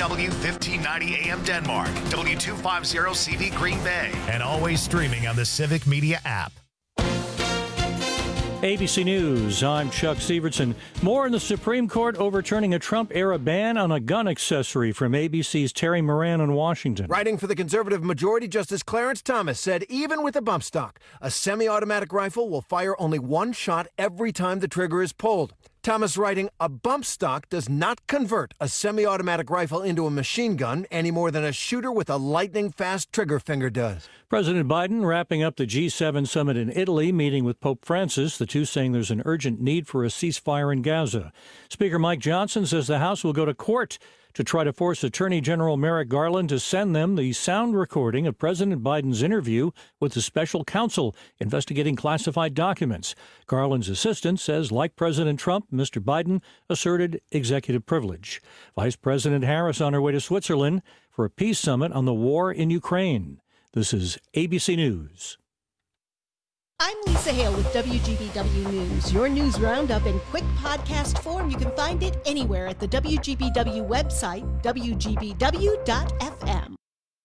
WDBW 1590 AM Denmark, W250CV Green Bay, and always streaming on the Civic Media app. ABC News, I'm Chuck Sievertson. More in the Supreme Court overturning a Trump-era ban on a gun accessory from ABC's Terry Moran in Washington. Writing for the conservative majority, Justice Clarence Thomas said even with a bump stock, a semi-automatic rifle will fire only one shot every time the trigger is pulled. Thomas writing, a bump stock does not convert a semi-automatic rifle into a machine gun any more than a shooter with a lightning-fast trigger finger does. President Biden wrapping up the G7 summit in Italy, meeting with Pope Francis, the two saying there's an urgent need for a ceasefire in Gaza. Speaker Mike Johnson says the House will go to court to try to force Attorney General Merrick Garland to send them the sound recording of President Biden's interview with the special counsel investigating classified documents. Garland's assistant says, like President Trump, Mr. Biden asserted executive privilege. Vice President Harris on her way to Switzerland for a peace summit on the war in Ukraine. This is ABC News. I'm Lisa Hale with WGBW News, your news roundup in quick podcast form. You can find it anywhere at the WGBW website, WGBW.fm.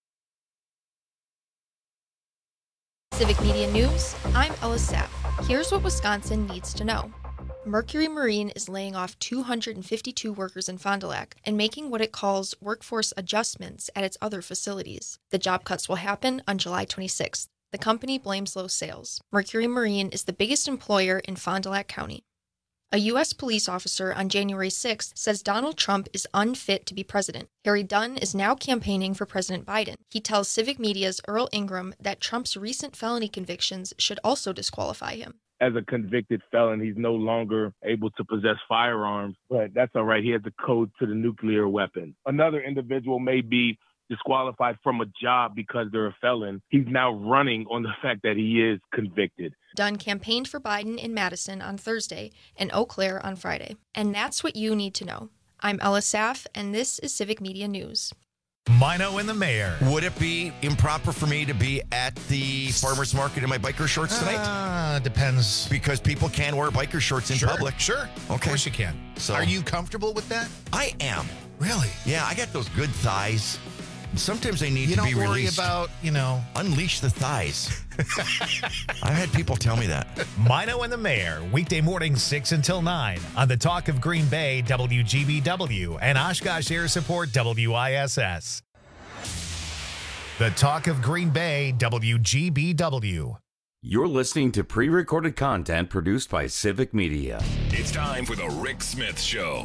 Civic Media News, I'm Ella Sapp. Here's what Wisconsin needs to know. Mercury Marine is laying off 252 workers in Fond du Lac and making what it calls workforce adjustments at its other facilities. The job cuts will happen on July 26th. The company blames low sales. Mercury Marine is the biggest employer in Fond du Lac County. A U.S. police officer on January 6th says Donald Trump is unfit to be president. Harry Dunn is now campaigning for President Biden. He tells Civic Media's Earl Ingram that Trump's recent felony convictions should also disqualify him. As a convicted felon, he's no longer able to possess firearms, but that's all right. He has the code to the nuclear weapon. Another individual may be disqualified from a job because they're a felon. He's now running on the fact that he is convicted. Dunn campaigned for Biden in Madison on Thursday and Eau Claire on Friday. And that's what you need to know. I'm Ella Saff, and this is Civic Media News. Mino and the Mayor. Would it be improper for me to be at the farmer's market in my biker shorts tonight? Depends. Because people can wear biker shorts in public. Sure. Okay. Of course you can. So, are you comfortable with that? I am. Really? Yeah, I got those good thighs. Sometimes they need to be released. You don't worry about, unleash the thighs. I've had people tell me that. Mino and the Mayor, weekday mornings 6 until 9 on the Talk of Green Bay, WGBW, and Oshkosh Air Support, WISS. The Talk of Green Bay, WGBW. You're listening to pre-recorded content produced by Civic Media. It's time for the Rick Smith Show.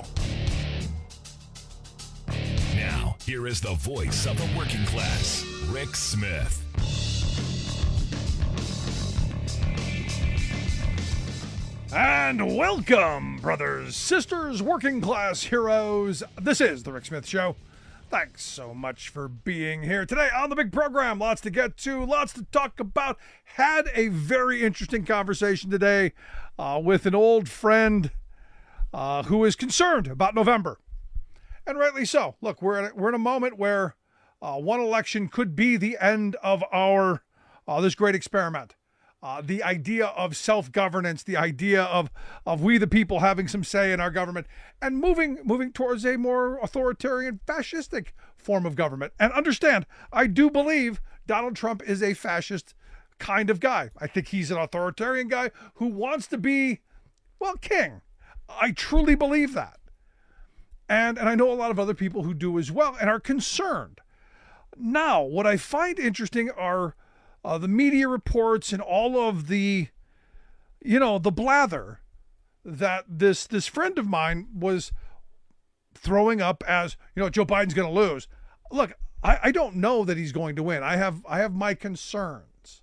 Now, here is the voice of the working class, Rick Smith. And welcome, brothers, sisters, working class heroes. This is the Rick Smith Show. Thanks so much for being here today on the big program. Lots to get to, lots to talk about. Had a very interesting conversation today with an old friend who is concerned about November. And rightly so. Look, we're in a moment where one election could be the end of our this great experiment. The idea of self-governance, the idea of we the people having some say in our government, and moving towards a more authoritarian, fascistic form of government. And understand, I do believe Donald Trump is a fascist kind of guy. I think he's an authoritarian guy who wants to be, well, king. I truly believe that. And I know a lot of other people who do as well and are concerned. Now, what I find interesting are the media reports and all of the, the blather that this friend of mine was throwing up as, Joe Biden's going to lose. Look, I don't know that he's going to win. I have my concerns.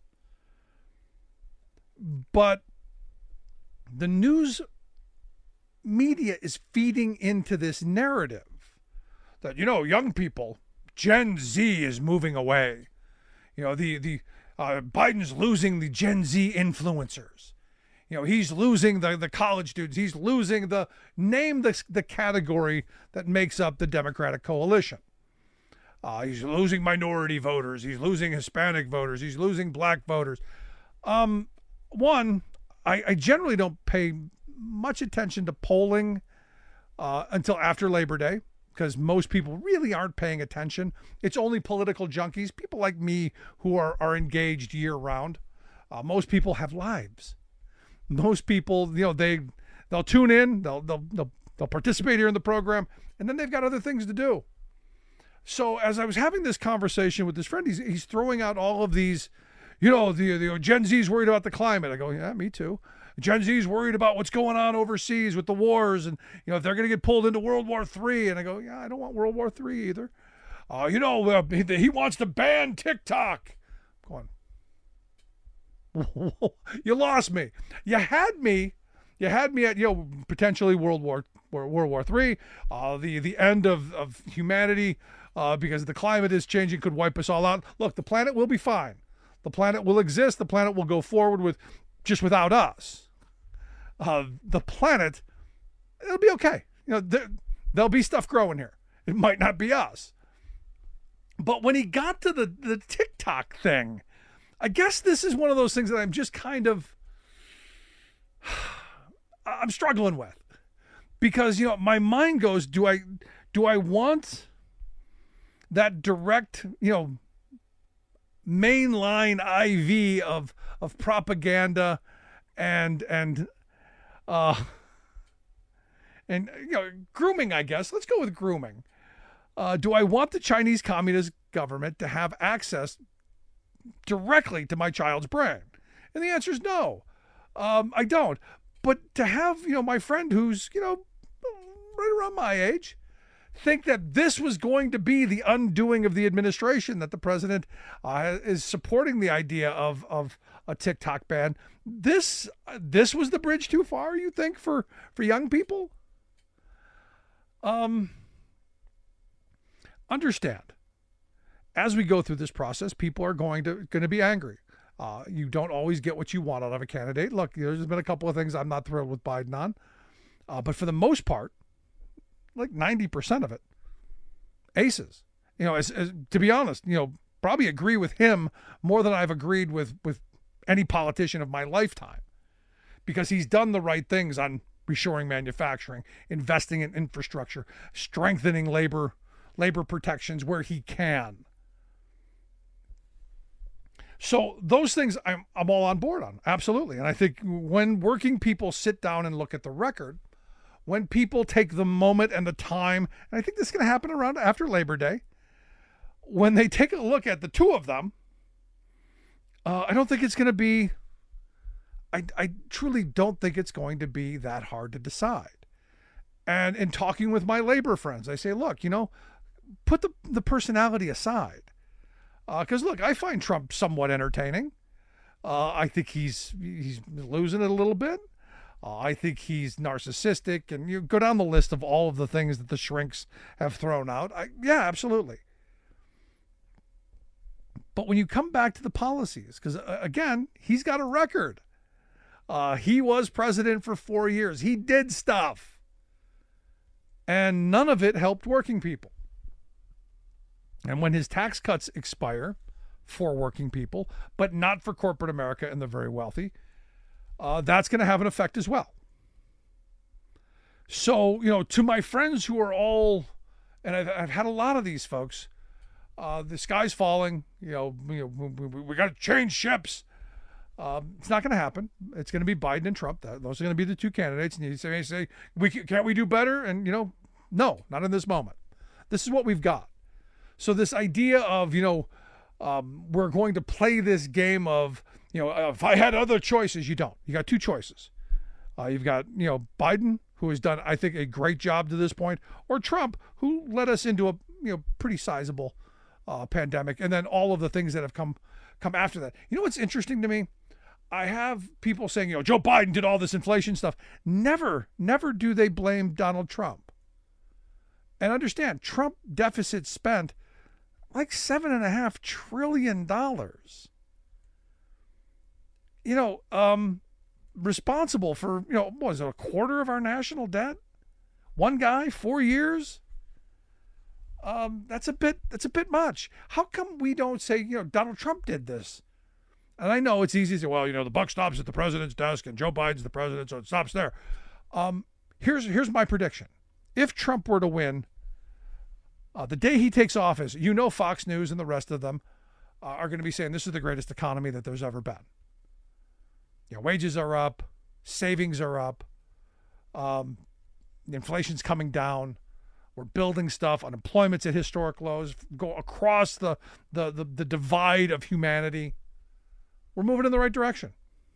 But the news media is feeding into this narrative that, young people, Gen Z is moving away. Biden's losing the Gen Z influencers. He's losing the college students. He's losing the category that makes up the Democratic coalition. He's losing minority voters. He's losing Hispanic voters. He's losing black voters. I generally don't pay much attention to polling until after Labor Day. because most people really aren't paying attention. It's only political junkies, people like me who are engaged year round. Most people have lives. Most people, they'll tune in, they'll participate here in the program, and then they've got other things to do. So as I was having this conversation with this friend, he's throwing out all of these, the Gen Z's worried about the climate. I go, yeah, me too. Gen Z's worried about what's going on overseas with the wars, and if they're going to get pulled into World War III. And I go, yeah, I don't want World War III either. He wants to ban TikTok. Go on. You lost me. You had me at potentially World War III, the end of humanity, because the climate is changing, could wipe us all out. Look, the planet will be fine. The planet will exist. The planet will go forward without us. The planet, it'll be okay. There'll be stuff growing here. It might not be us. But when he got to the TikTok thing, I guess this is one of those things that I'm just kind of, I'm struggling with, because, my mind goes, do I want that direct, mainline IV of propaganda and grooming, I guess. Let's go with grooming. Do I want the Chinese Communist government to have access directly to my child's brain? And the answer is no. I don't. But to have, my friend who's, right around my age, think that this was going to be the undoing of the administration, that the president is supporting the idea of a TikTok ban. This was the bridge too far, you think, for young people? Understand, as we go through this process, people are going to be angry. You don't always get what you want out of a candidate. Look, there's been a couple of things I'm not thrilled with Biden on, but for the most part, like 90% of it, aces. To be honest, probably agree with him more than I've agreed with any politician of my lifetime, because he's done the right things on reshoring manufacturing, investing in infrastructure, strengthening labor protections where he can. So those things I'm all on board on, absolutely. And I think when working people sit down and look at the record, when people take the moment and the time, and I think this is going to happen around after Labor Day, when they take a look at the two of them, I don't think it's going to be, I truly don't think it's going to be that hard to decide. And in talking with my labor friends, I say, look, put the personality aside. Because look, I find Trump somewhat entertaining. I think he's losing it a little bit. I think he's narcissistic, and you go down the list of all of the things that the shrinks have thrown out. Yeah, absolutely. But when you come back to the policies, because again, he's got a record. He was president for 4 years. He did stuff. And none of it helped working people. And when his tax cuts expire for working people, but not for corporate America and the very wealthy, that's going to have an effect as well. So, to my friends who are all, and I've had a lot of these folks, the sky's falling, we got to change ships. It's not going to happen. It's going to be Biden and Trump. Those are going to be the two candidates. And you say, can't we do better? And, no, not in this moment. This is what we've got. So this idea of, we're going to play this game of, if I had other choices, you don't. You got two choices. You've got, Biden, who has done, I think, a great job to this point, or Trump, who led us into a, pretty sizable pandemic, and then all of the things that have come after that. What's interesting to me? I have people saying, Joe Biden did all this inflation stuff. Never do they blame Donald Trump. And understand, Trump deficit spent like $7.5 trillion. Responsible for, what was it, a quarter of our national debt? One guy, 4 years? That's a bit much. How come we don't say, Donald Trump did this? And I know it's easy to say, well, the buck stops at the president's desk and Joe Biden's the president, so it stops there. Here's my prediction. If Trump were to win The day he takes office, Fox News and the rest of them are going to be saying this is the greatest economy that there's ever been. Wages are up, savings are up, inflation's coming down. We're building stuff. Unemployment's at historic lows. Go across the divide of humanity. We're moving in the right direction.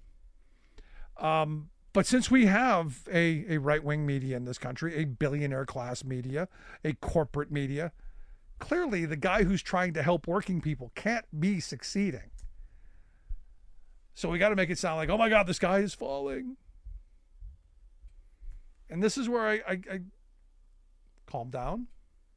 But since we have a right-wing media in this country, a billionaire class media, a corporate media, clearly the guy who's trying to help working people can't be succeeding. So we got to make it sound like, oh my God, the sky is falling. And this is where I calm down.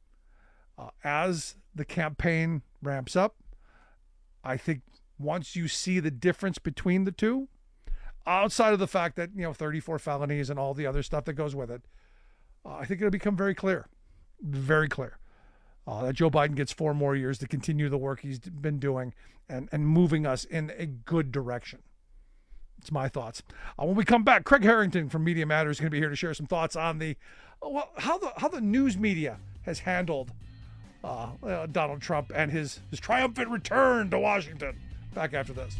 As the campaign ramps up, I think once you see the difference between the two, outside of the fact that, 34 felonies and all the other stuff that goes with it, I think it'll become very clear that Joe Biden gets 4 more years to continue the work he's been doing and moving us in a good direction. It's my thoughts. When we come back, Craig Harrington from Media Matters is going to be here to share some thoughts on how the news media has handled Donald Trump and his triumphant return to Washington. Back after this.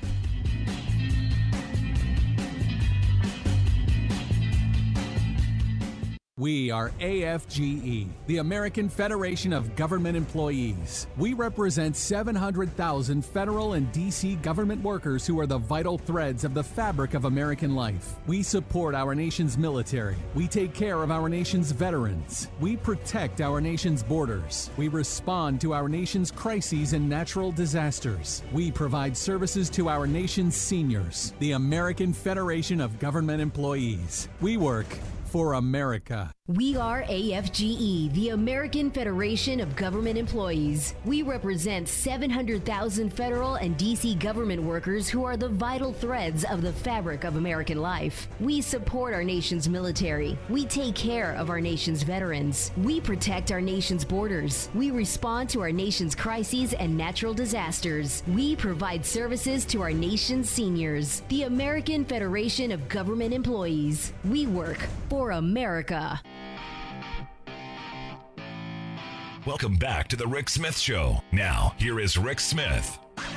We are AFGE, the American Federation of Government Employees. We represent 700,000 federal and D.C. government workers who are the vital threads of the fabric of American life. We support our nation's military. We take care of our nation's veterans. We protect our nation's borders. We respond to our nation's crises and natural disasters. We provide services to our nation's seniors. The American Federation of Government Employees. We work for America. We are AFGE, the American Federation of Government Employees. We represent 700,000 federal and D.C. government workers who are the vital threads of the fabric of American life. We support our nation's military. We take care of our nation's veterans. We protect our nation's borders. We respond to our nation's crises and natural disasters. We provide services to our nation's seniors. The American Federation of Government Employees. We work for America. Welcome back to the Rick Smith Show. Now, here is Rick Smith.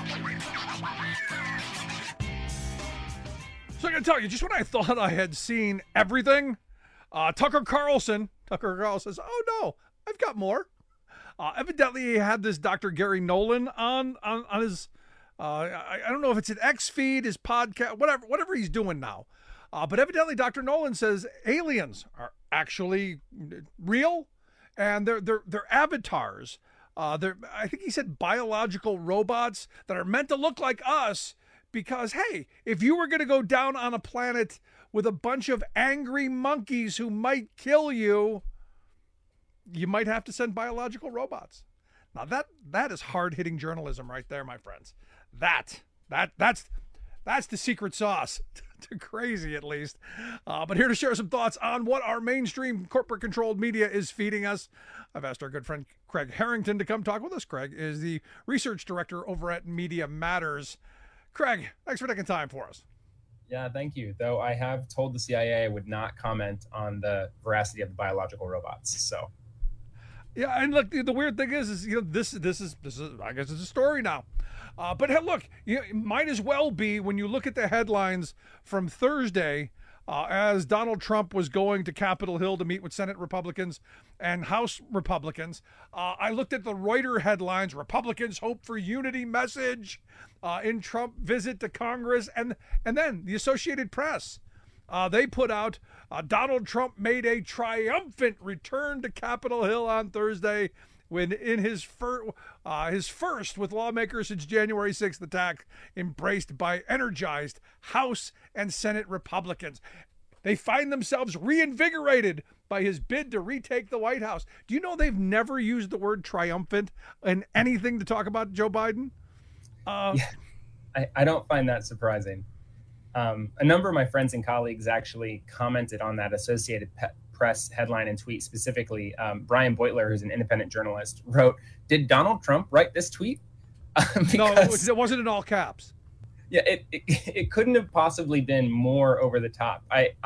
So I got to tell you, just when I thought I had seen everything, Tucker Carlson says, oh no, I've got more. Evidently, he had this Dr. Gary Nolan on his, I don't know if it's an X feed, his podcast, whatever he's doing now. But evidently, Dr. Nolan says aliens are actually real, and they're avatars. I think he said biological robots that are meant to look like us because, hey, if you were going to go down on a planet with a bunch of angry monkeys who might kill you, you might have to send biological robots. Now, that is hard-hitting journalism right there, my friends. That's the secret sauce. To crazy, at least. But here to share some thoughts on what our mainstream corporate-controlled media is feeding us, I've asked our good friend Craig Harrington to come talk with us. Craig is the research director over at Media Matters. Craig, thanks for taking time for us. Yeah, thank you. Though I have told the CIA I would not comment on the veracity of the biological robots. So. Yeah, and look, the weird thing is this is I guess it's a story now. But hey, look, it might as well be when you look at the headlines from Thursday, as Donald Trump was going to Capitol Hill to meet with Senate Republicans and House Republicans. I looked at the Reuters headlines: Republicans hope for unity message in Trump visit to Congress, and then the Associated Press. They put out Donald Trump made a triumphant return to Capitol Hill on Thursday when in his first with lawmakers since January 6th attack, embraced by energized House and Senate Republicans. They find themselves reinvigorated by his bid to retake the White House. Do you know they've never used the word triumphant in anything to talk about Joe Biden? Yeah, I don't find that surprising. A number of my friends and colleagues actually commented on that Associated Press headline and tweet specifically. Brian Beutler, who's an independent journalist, wrote, "Did Donald Trump write this tweet?" No, it wasn't in all caps. Yeah, it couldn't have possibly been more over the top.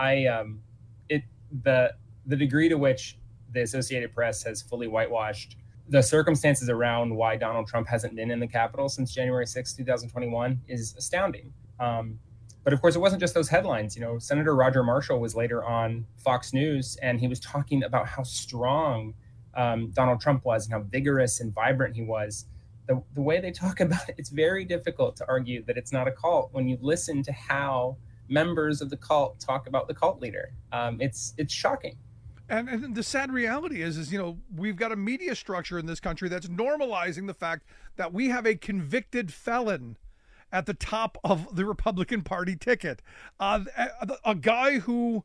The degree to which the Associated Press has fully whitewashed the circumstances around why Donald Trump hasn't been in the Capitol since January 6, 2021 is astounding. But of course, it wasn't just those headlines. You know, Senator Roger Marshall was later on Fox News, and he was talking about how strong Donald Trump was and how vigorous and vibrant he was. The way they talk about it, it's very difficult to argue that it's not a cult when you listen to how members of the cult talk about the cult leader. It's shocking. And the sad reality is, you know, we've got a media structure in this country that's normalizing the fact that we have a convicted felon at the top of the Republican Party ticket. A guy who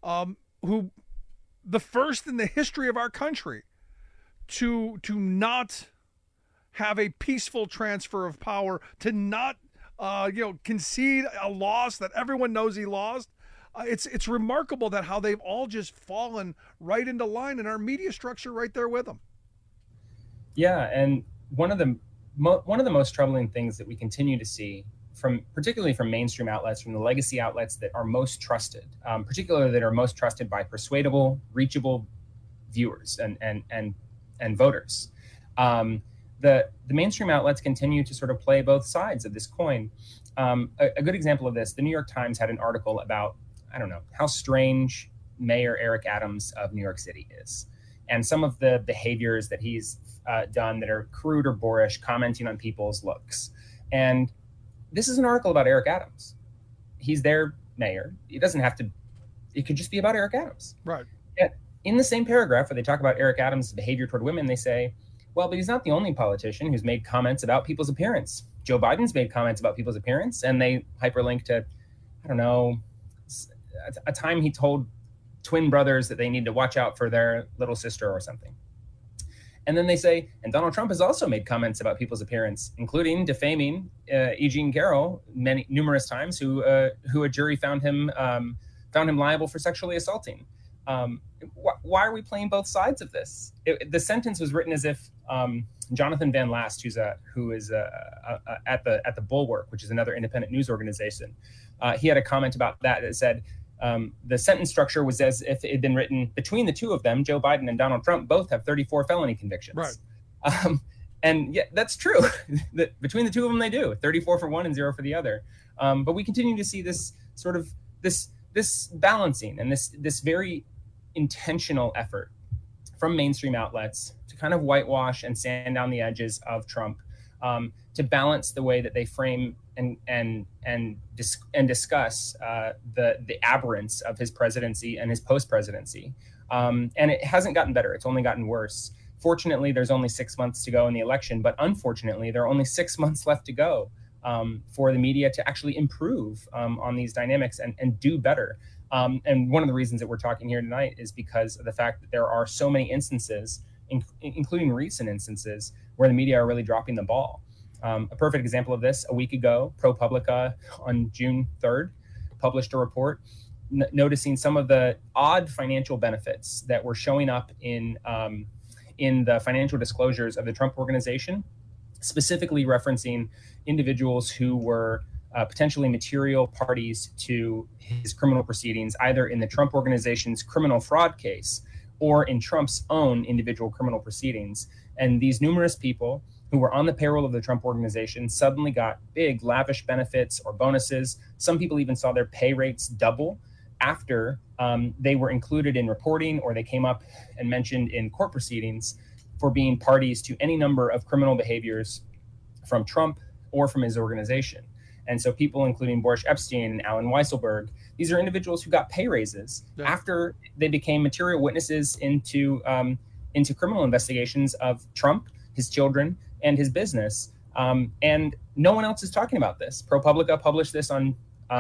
the first in the history of our country to not have a peaceful transfer of power, to not concede a loss that everyone knows he lost. It's remarkable that how they've all just fallen right into line, and our media structure right there with them. Yeah, and one of the most troubling things that we continue to see, particularly from mainstream outlets, from the legacy outlets that are most trusted, particularly that are most trusted by persuadable, reachable viewers and voters. The mainstream outlets continue to sort of play both sides of this coin. A good example of this, the New York Times had an article about, I don't know, how strange Mayor Eric Adams of New York City is, and some of the behaviors that he's done that are crude or boorish, commenting on people's looks. And this is an article about Eric Adams. He's their mayor. It could just be about Eric Adams. Right. Yet in the same paragraph where they talk about Eric Adams' behavior toward women, they say, well, but he's not the only politician who's made comments about people's appearance. Joe Biden's made comments about people's appearance, and they hyperlink to, I don't know, a time he told twin brothers that they need to watch out for their little sister or something. And then they say, and Donald Trump has also made comments about people's appearance, including defaming E. Jean Carroll numerous times, who a jury found him liable for sexually assaulting. Why are we playing both sides of this? The sentence was written as if Jonathan Van Last, who is at the Bulwark, which is another independent news organization, he had a comment about that said the sentence structure was as if it had been written between the two of them. Joe Biden and Donald Trump both have 34 felony convictions. Right. And yeah, that's true. Between the two of them, they do 34 for one and 0 for the other. But we continue to see this sort of this balancing and this very intentional effort from mainstream outlets to kind of whitewash and sand down the edges of Trump, to balance the way that they frame and discuss the aberrance of his presidency and his post-presidency. And it hasn't gotten better. It's only gotten worse. Fortunately, there's only 6 months to go in the election, but unfortunately, there are only 6 months left to go for the media to actually improve on these dynamics and do better. And one of the reasons that we're talking here tonight is because of the fact that there are so many instances, including recent instances, where the media are really dropping the ball. A perfect example of this, a week ago, ProPublica on June 3rd published a report noticing some of the odd financial benefits that were showing up in the financial disclosures of the Trump Organization, specifically referencing individuals who were potentially material parties to his criminal proceedings, either in the Trump Organization's criminal fraud case or in Trump's own individual criminal proceedings. And these numerous people who were on the payroll of the Trump Organization suddenly got big, lavish benefits or bonuses. Some people even saw their pay rates double after they were included in reporting, or they came up and mentioned in court proceedings for being parties to any number of criminal behaviors from Trump or from his organization. And so people including Boris Epstein and Alan Weisselberg, these are individuals who got pay raises after they became material witnesses into criminal investigations of Trump, his children, and his business. And no one else is talking about this. ProPublica published this on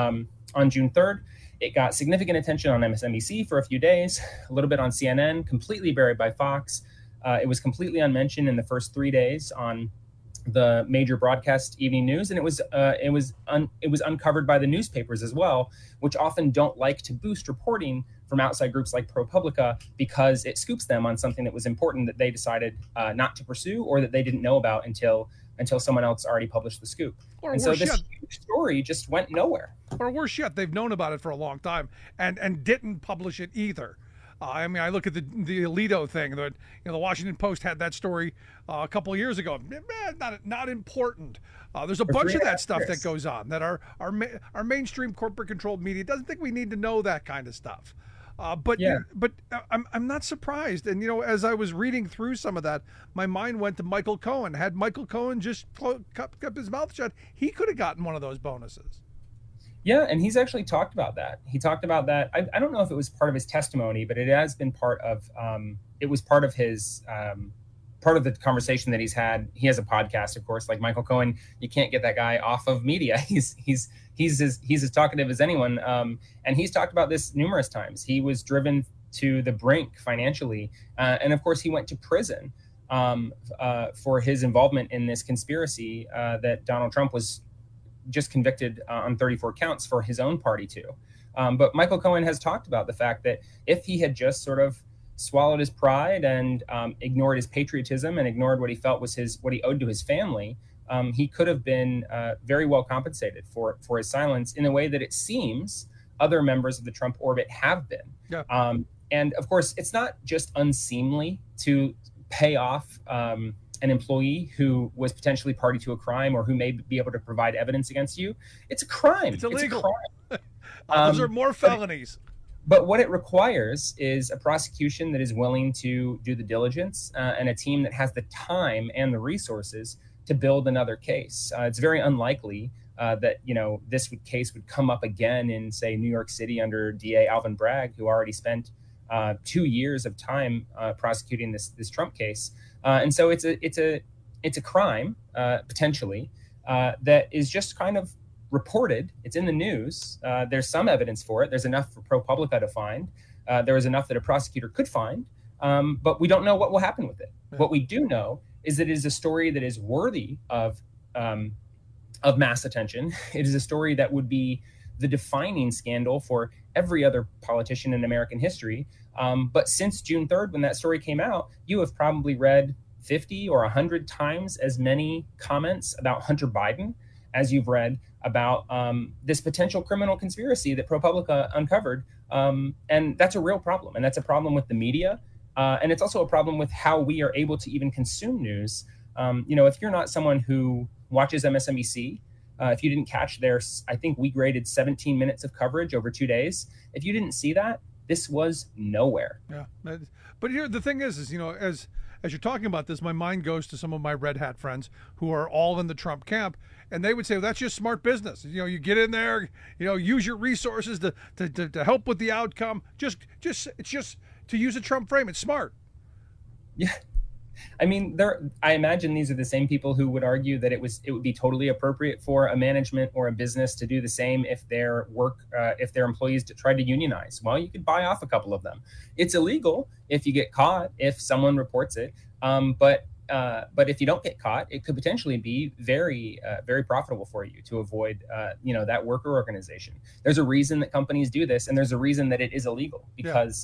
June 3rd. It got significant attention on MSNBC for a few days, a little bit on CNN, completely buried by Fox. It was completely unmentioned in the first 3 days on the major broadcast evening news, and it was uncovered by the newspapers as well, which often don't like to boost reporting from outside groups like ProPublica because it scoops them on something that was important that they decided not to pursue, or that they didn't know about until someone else already published the scoop. And so this huge story just went nowhere. Or worse yet, they've known about it for a long time and didn't publish it either. I mean, I look at the Alito thing. That the Washington Post had that story a couple of years ago. Not important. There's a bunch of that stuff that goes on that our mainstream corporate controlled media doesn't think we need to know that kind of stuff. But I'm not surprised. And as I was reading through some of that, my mind went to Michael Cohen. Had Michael Cohen just kept his mouth shut, he could have gotten one of those bonuses. Yeah, and he's actually talked about that. He talked about that. I don't know if it was part of his testimony, but it has been part of. It was part of his part of the conversation that he's had. He has a podcast, of course, like Michael Cohen. You can't get that guy off of media. He's as talkative as anyone. And he's talked about this numerous times. He was driven to the brink financially, and of course, he went to prison for his involvement in this conspiracy that Donald Trump was just convicted on 34 counts for his own party too. But Michael Cohen has talked about the fact that if he had just sort of swallowed his pride and ignored his patriotism and ignored what he felt was what he owed to his family, he could have been very well compensated for his silence in a way that it seems other members of the Trump orbit have been. Yeah. And of course, it's not just unseemly to pay off an employee who was potentially party to a crime or who may be able to provide evidence against you. It's a crime. It's illegal. It's a crime. Those are more felonies. But what it requires is a prosecution that is willing to do the diligence and a team that has the time and the resources to build another case. It's very unlikely that this case would come up again in, say, New York City under DA Alvin Bragg, who already spent 2 years of time prosecuting this Trump case. And so it's a crime potentially that is just kind of reported. It's in the news. There's some evidence for it. There's enough for ProPublica to find. There is enough that a prosecutor could find, but we don't know what will happen with it. Yeah. What we do know is that it is a story that is worthy of mass attention. It is a story that would be the defining scandal for every other politician in American history. But since June 3rd, when that story came out, you have probably read 50 or 100 times as many comments about Hunter Biden as you've read about this potential criminal conspiracy that ProPublica uncovered. And that's a real problem. And that's a problem with the media. And it's also a problem with how we are able to even consume news. If you're not someone who watches MSNBC, if you didn't catch I think we graded 17 minutes of coverage over 2 days. If you didn't see that, this was nowhere. Yeah. But here, the thing is as you're talking about this, my mind goes to some of my red hat friends who are all in the Trump camp. And they would say, well, that's just smart business. You get in there, use your resources to help with the outcome. It's just to use a Trump frame. It's smart. Yeah. I mean, I imagine these are the same people who would argue that it would be totally appropriate for a management or a business to do the same if their employees tried to unionize. Well, you could buy off a couple of them. It's illegal if you get caught, if someone reports it. But if you don't get caught, it could potentially be very, very profitable for you to avoid, that worker organization. There's a reason that companies do this, and there's a reason that it is illegal because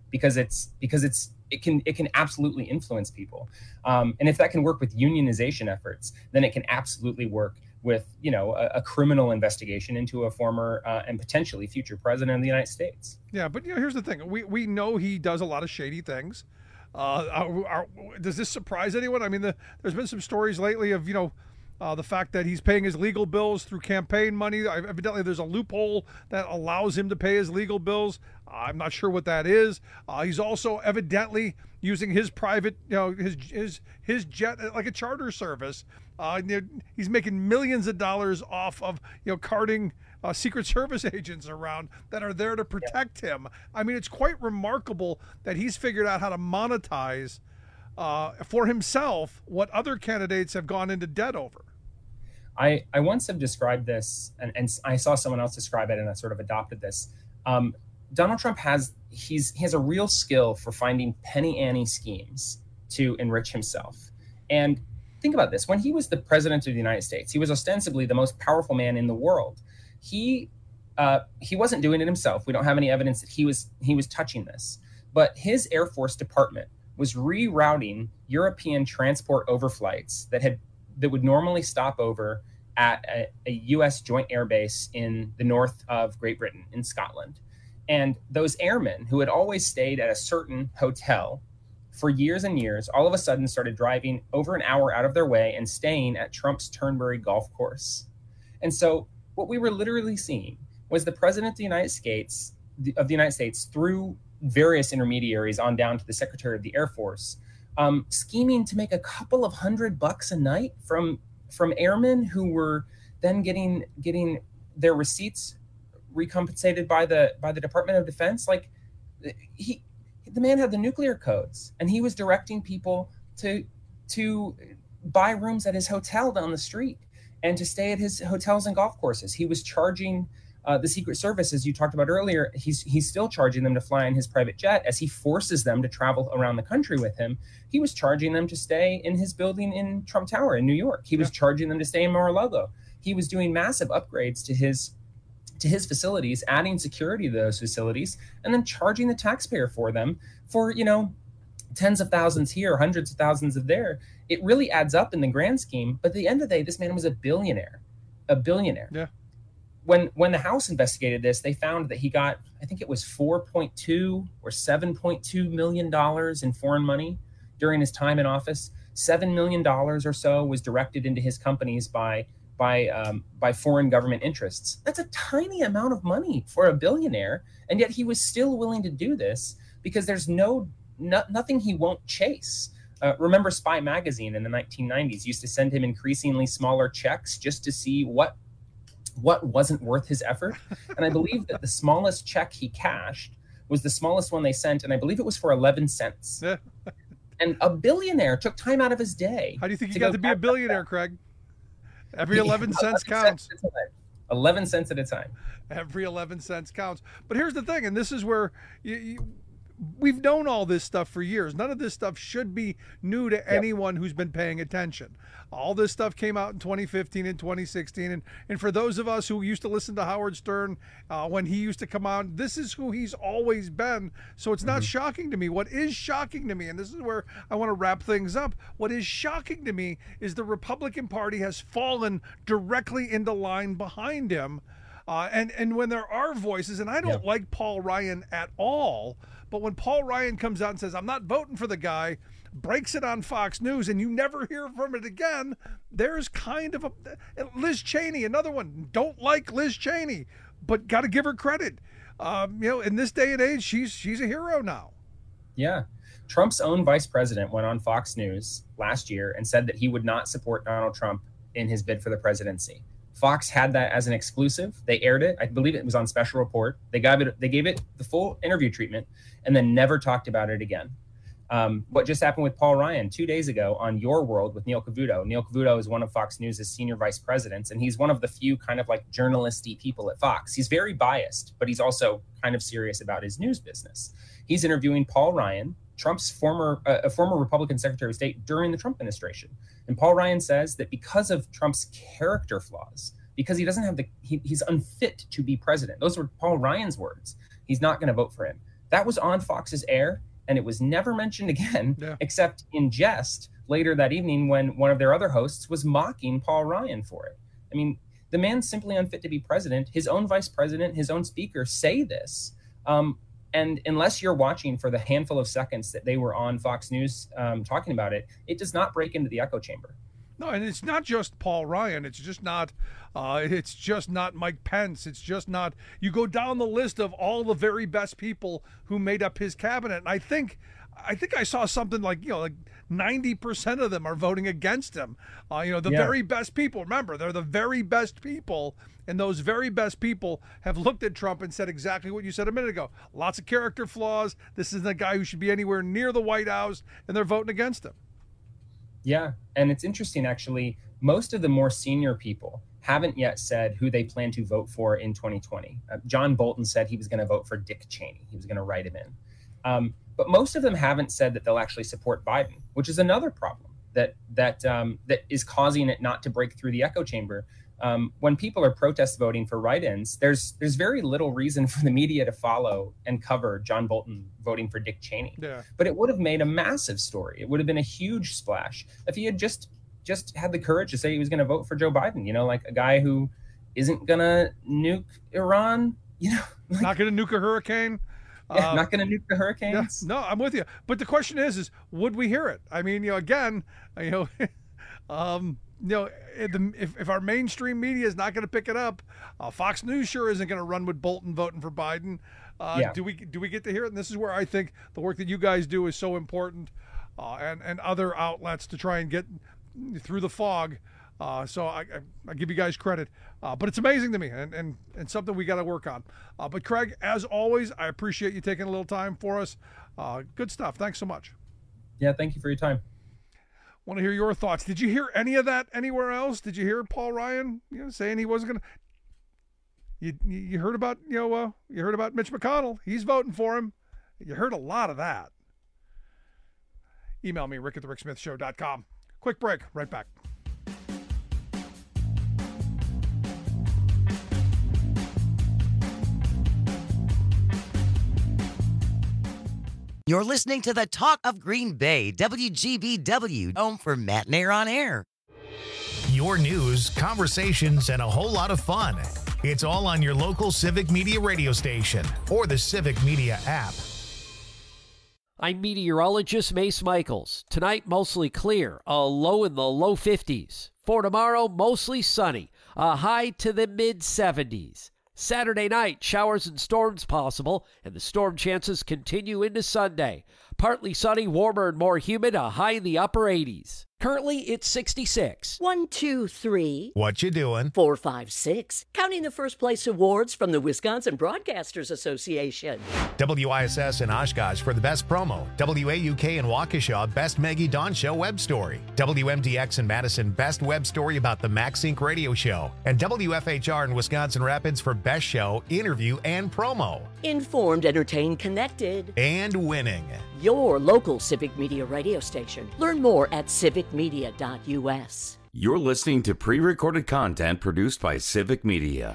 it can absolutely influence people. And if that can work with unionization efforts, then it can absolutely work with, a criminal investigation into a former and potentially future president of the United States. Yeah, but here's the thing: we know he does a lot of shady things. Does this surprise anyone? I mean, there's been some stories lately of, the fact that he's paying his legal bills through campaign money. Evidently, there's a loophole that allows him to pay his legal bills. I'm not sure what that is. He's also evidently using his private, his jet like a charter service. He's making millions of dollars off of, carting Secret Service agents around that are there to protect him. I mean, it's quite remarkable that he's figured out how to monetize for himself what other candidates have gone into debt over. I once have described this, and I saw someone else describe it, and I sort of adopted this. Donald Trump has a real skill for finding penny ante schemes to enrich himself. And think about this: when he was the president of the United States, he was ostensibly the most powerful man in the world. He wasn't doing it himself. We don't have any evidence that he was touching this. But his Air Force Department was rerouting European transport overflights that would normally stop over at a U.S. joint air base in the north of Great Britain, in Scotland. And those airmen who had always stayed at a certain hotel for years and years, all of a sudden started driving over an hour out of their way and staying at Trump's Turnberry golf course. And so what we were literally seeing was the president of the United States, through various intermediaries on down to the Secretary of the Air Force, scheming to make a couple of $100 a night from airmen who were then getting their receipts recompensated by the Department of Defense. Like, the man had the nuclear codes, and he was directing people to buy rooms at his hotel down the street and to stay at his hotels and golf courses. He was charging the Secret Service, as you talked about earlier. He's still charging them to fly in his private jet as he forces them to travel around the country with him. He was charging them to stay in his building in Trump Tower in New York. He was charging them to stay in Mar-a-Lago. He was doing massive upgrades to his facilities, adding security to those facilities, and then charging the taxpayer for them for, tens of thousands here, hundreds of thousands of there. It really adds up in the grand scheme. But at the end of the day, this man was a billionaire. Yeah. When the House investigated this, they found that he got, I think it was $4.2 or $7.2 million in foreign money during his time in office. $7 million or so was directed into his companies by foreign government interests. That's a tiny amount of money for a billionaire, and yet he was still willing to do this because there's nothing he won't chase. Remember, Spy Magazine in the 1990s used to send him increasingly smaller checks just to see what wasn't worth his effort. And I believe that the smallest check he cashed was the smallest one they sent, and I believe it was for 11 cents. And a billionaire took time out of his day. How do you think you got to be a billionaire, Craig? Every 11 cents counts. 11 cents at a time. Every 11 cents counts. But here's the thing, and this is where we've known all this stuff for years. None of this stuff should be new to anyone who's been paying attention. All this stuff came out in 2015 and 2016. And for those of us who used to listen to Howard Stern when he used to come out, this is who he's always been. So it's not shocking to me. What is shocking to me, and this is where I want to wrap things up, what is shocking to me is the Republican Party has fallen directly into line behind him. And when there are voices, and I don't like Paul Ryan at all, but when Paul Ryan comes out and says, I'm not voting for the guy, breaks it on Fox News, and you never hear from it again, there's kind of Liz Cheney, another one. Don't like Liz Cheney, but got to give her credit. In this day and age, she's a hero now. Yeah. Trump's own vice president went on Fox News last year and said that he would not support Donald Trump in his bid for the presidency. Fox had that as an exclusive. They aired it. I believe it was on Special Report. They gave it the full interview treatment and then never talked about it again. What just happened with Paul Ryan 2 days ago on Your World with Neil Cavuto. Neil Cavuto is one of Fox News' senior vice presidents, and he's one of the few kind of like journalisty people at Fox. He's very biased, but he's also kind of serious about his news business. He's interviewing Paul Ryan, Trump's former Republican Secretary of State during the Trump administration. And Paul Ryan says that because of Trump's character flaws, because he doesn't have he's unfit to be president. Those were Paul Ryan's words. He's not going to vote for him. That was on Fox's air, and it was never mentioned again, except in jest later that evening when one of their other hosts was mocking Paul Ryan for it. I mean, the man's simply unfit to be president. His own vice president, his own speaker say this. And unless you're watching for the handful of seconds that they were on Fox News talking about it, it does not break into the echo chamber. No, and it's not just Paul Ryan. It's just not Mike Pence. It's just not. You go down the list of all the very best people who made up his cabinet, and I think I saw something like 90% of them are voting against him. Very best people. Remember, they're the very best people, and those very best people have looked at Trump and said exactly what you said a minute ago. Lots of character flaws. This isn't a guy who should be anywhere near the White House, and they're voting against him. Yeah, and it's interesting, actually. Most of the more senior people haven't yet said who they plan to vote for in 2020. John Bolton said he was going to vote for Dick Cheney. He was going to write him in. But most of them haven't said that they'll actually support Biden, which is another problem that is causing it not to break through the echo chamber. When people are protest voting for write-ins, there's very little reason for the media to follow and cover John Bolton voting for Dick Cheney. Yeah. But it would have made a massive story. It would have been a huge splash if he had just had the courage to say he was going to vote for Joe Biden, like a guy who isn't going to nuke Iran, Not going to nuke a hurricane. Yeah, not going to nuke the hurricanes. Yeah, no, I'm with you. But the question is would we hear it? I mean, again, if our mainstream media is not going to pick it up, Fox News sure isn't going to run with Bolton voting for Biden. Do we get to hear it? And this is where I think the work that you guys do is so important, and other outlets to try and get through the fog. So I give you guys credit, but it's amazing to me and something we got to work on. But Craig, as always, I appreciate you taking a little time for us. Good stuff. Thanks so much. Yeah, thank you for your time. Want to hear your thoughts. Did you hear any of that anywhere else? Did you hear Paul Ryan saying he wasn't going to? You heard about you heard about Mitch McConnell. He's voting for him. You heard a lot of that. Email me, rick@thericksmithshow.com. Quick break. Right back. You're listening to the Talk of Green Bay, WGBW, home for Matt Nair on Air. Your news, conversations, and a whole lot of fun. It's all on your local Civic Media radio station or the Civic Media app. I'm meteorologist Mace Michaels. Tonight, mostly clear, a low in the low 50s. For tomorrow, mostly sunny, a high to the mid-70s. Saturday night, showers and storms possible, and the storm chances continue into Sunday. Partly sunny, warmer and more humid, a high in the upper 80s. Currently, it's 66. 1, 2, 3. What you doing? 4, 5, 6. Counting the first place awards from the Wisconsin Broadcasters Association. WISS in Oshkosh for the best promo. WAUK in Waukesha, best Maggie Dawn Show web story. WMDX in Madison, best web story about the MaxSync radio show. And WFHR in Wisconsin Rapids for best show, interview, and promo. Informed, entertained, connected. And winning. Your local Civic Media radio station. Learn more at civicmedia.us. You're listening to pre-recorded content produced by Civic Media.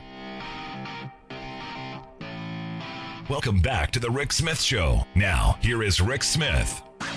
Welcome back to the Rick Smith Show. Now, here is Rick Smith. So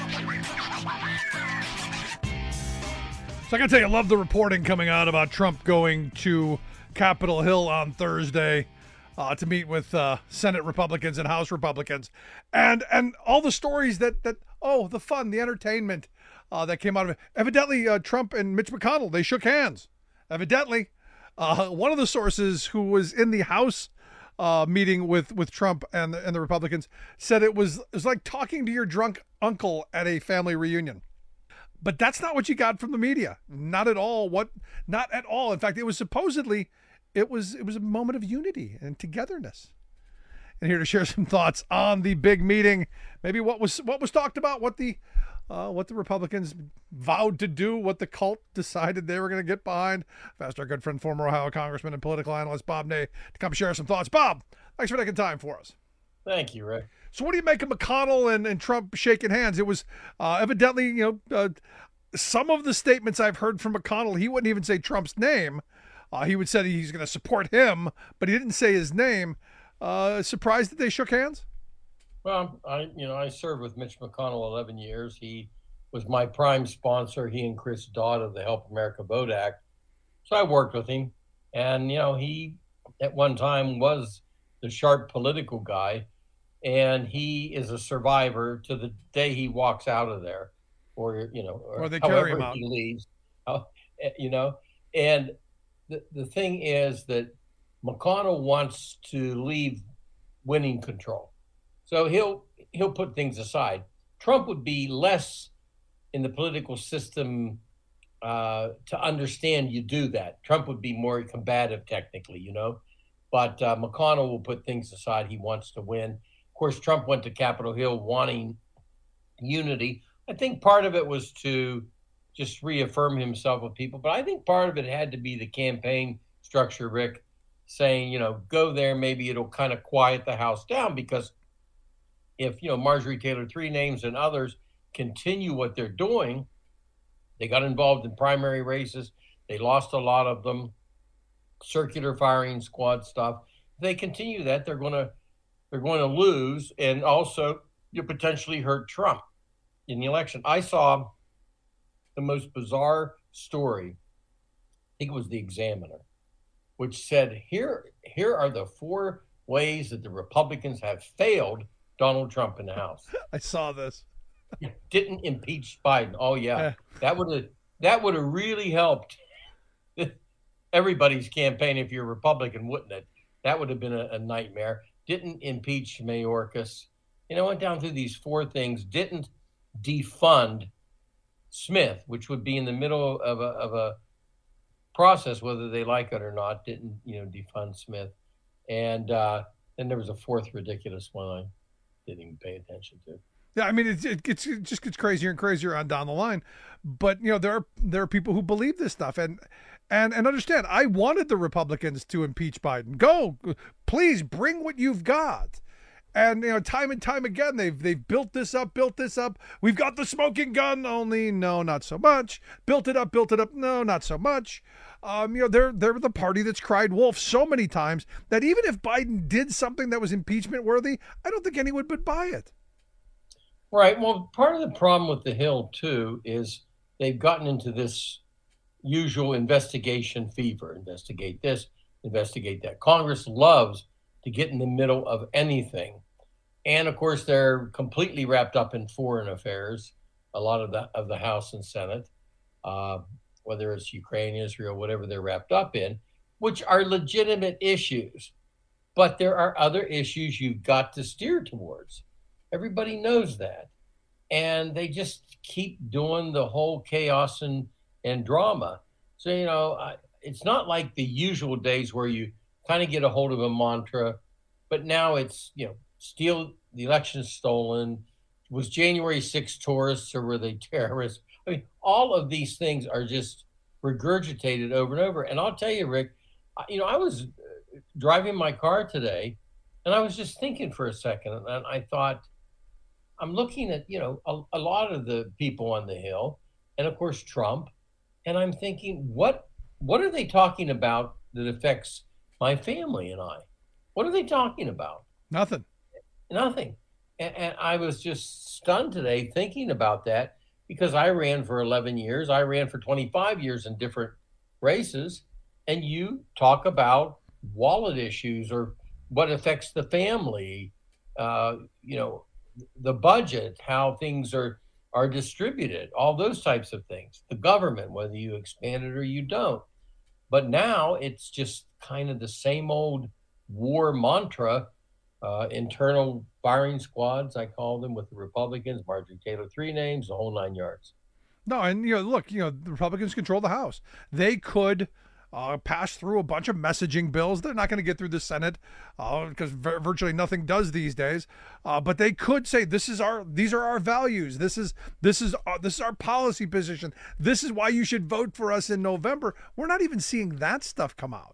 I gotta tell you, I love the reporting coming out about Trump going to Capitol Hill on Thursday to meet with Senate Republicans and House Republicans, and all the stories that the fun, the entertainment that came out of it. Evidently, Trump and Mitch McConnell, they shook hands. Evidently, one of the sources who was in the House meeting with Trump and the Republicans said it was like talking to your drunk uncle at a family reunion. But that's not what you got from the media. Not at all. Not at all. In fact, it was supposedly it was a moment of unity and togetherness. And here to share some thoughts on the big meeting, maybe what was talked about, what the Republicans vowed to do, what the cult decided they were going to get behind. I've asked our good friend, former Ohio Congressman and political analyst Bob Ney to come share some thoughts. Bob, thanks for taking time for us. Thank you, Rick. So what do you make of McConnell and Trump shaking hands? It was evidently, some of the statements I've heard from McConnell, he wouldn't even say Trump's name. He would say he's going to support him, but he didn't say his name. Surprised that they shook hands? Well, I served with Mitch McConnell 11 years. He was my prime sponsor, he and Chris Dodd of the Help America Vote Act. So I worked with him. And, he at one time was the sharp political guy. And he is a survivor to the day he walks out of there, or they carry him out. He leaves, And the thing is that McConnell wants to leave winning control. So he'll put things aside. Trump would be less in the political system to understand you do that. Trump would be more combative technically, but McConnell will put things aside. He wants to win. Of course, Trump went to Capitol Hill wanting unity. I think part of it was to just reaffirm himself with people, but I think part of it had to be the campaign structure, Rick, saying, go there, maybe it'll kind of quiet the House down, because if, Marjorie Taylor, three names and others continue what they're doing, they got involved in primary races. They lost a lot of them, circular firing squad stuff. If they continue that, they're going to lose, and also you potentially hurt Trump in the election. I saw the most bizarre story. I think it was the Examiner, which said, here are the four ways that the Republicans have failed Donald Trump in the House. I saw this. Didn't impeach Biden. Oh yeah. That would have really helped everybody's campaign if you're a Republican, wouldn't it? That would have been a nightmare. Didn't impeach Mayorkas. Went down through these 4 things. Didn't defund Smith, which would be in the middle of a process, whether they like it or not. Didn't defund Smith, and then there was a 4th ridiculous one I didn't even pay attention to. Yeah, I mean, it just gets crazier and crazier on down the line. But there are people who believe this stuff and understand. I wanted the Republicans to impeach Biden. Go, please bring what you've got. And time and time again, they've built this up. We've got the smoking gun. Only no, not so much. Built it up. No, not so much. They're the party that's cried wolf so many times that even if Biden did something that was impeachment worthy, I don't think anyone would buy it. Right. Well, part of the problem with the Hill, too, is they've gotten into this usual investigation fever. Investigate this, investigate that. Congress loves to get in the middle of anything. And, of course, they're completely wrapped up in foreign affairs, a lot of the House and Senate, whether it's Ukraine, Israel, whatever they're wrapped up in, which are legitimate issues. But there are other issues you've got to steer towards. Everybody knows that. And they just keep doing the whole chaos and drama. So, it's not like the usual days where you kind of get a hold of a mantra, but now it's, steal the election stolen. Was January 6 tourists or were they terrorists? I mean, all of these things are just regurgitated over and over. And I'll tell you, Rick, I was driving my car today and I was just thinking for a second, and I thought, I'm looking at, a lot of the people on the Hill and of course Trump, and I'm thinking, what are they talking about that affects my family and I? What are they talking about? Nothing. And I was just stunned today thinking about that because I ran for 11 years. I ran for 25 years in different races. And you talk about wallet issues or what affects the family, the budget, how things are distributed, all those types of things. The government, whether you expand it or you don't. But now it's just kind of the same old war mantra, internal firing squads, I call them, with the Republicans, Marjorie Taylor, 3 names, the whole 9 yards. No, and look, the Republicans control the House. They could pass through a bunch of messaging bills. They're not going to get through the Senate because virtually nothing does these days. But they could say these are our values. This is our policy position. This is why you should vote for us in November. We're not even seeing that stuff come out.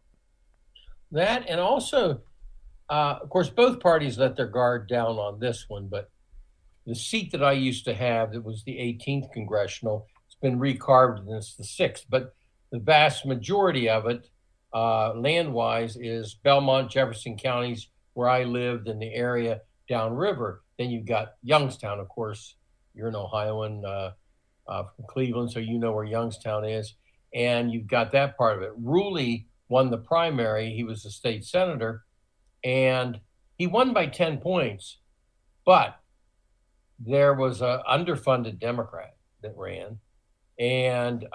That, and also, of course, both parties let their guard down on this one. But the seat that I used to have, that was the 18th congressional, it's been recarved and it's the 6th. But the vast majority of it, land-wise, is Belmont, Jefferson counties, where I lived in the area downriver. Then you've got Youngstown, of course. You're an Ohioan from Cleveland, so you know where Youngstown is. And you've got that part of it. Ruley won the primary. He was a state senator, and he won by 10 points. But there was an underfunded Democrat that ran, and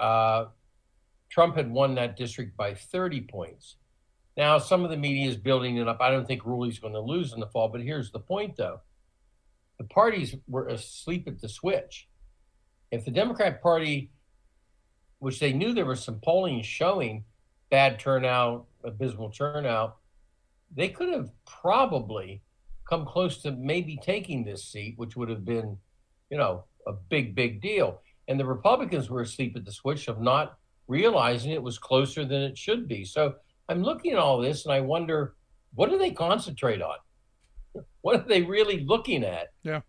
Trump had won that district by 30 points. Now, some of the media is building it up. I don't think Ruley's going to lose in the fall, but here's the point, though. The parties were asleep at the switch. If the Democrat Party, which they knew there was some polling showing bad turnout, abysmal turnout, they could have probably come close to maybe taking this seat, which would have been, a big, big deal. And the Republicans were asleep at the switch of not realizing it was closer than it should be. So I'm looking at all this and I wonder, what do they concentrate on? What are they really looking at? Yeah,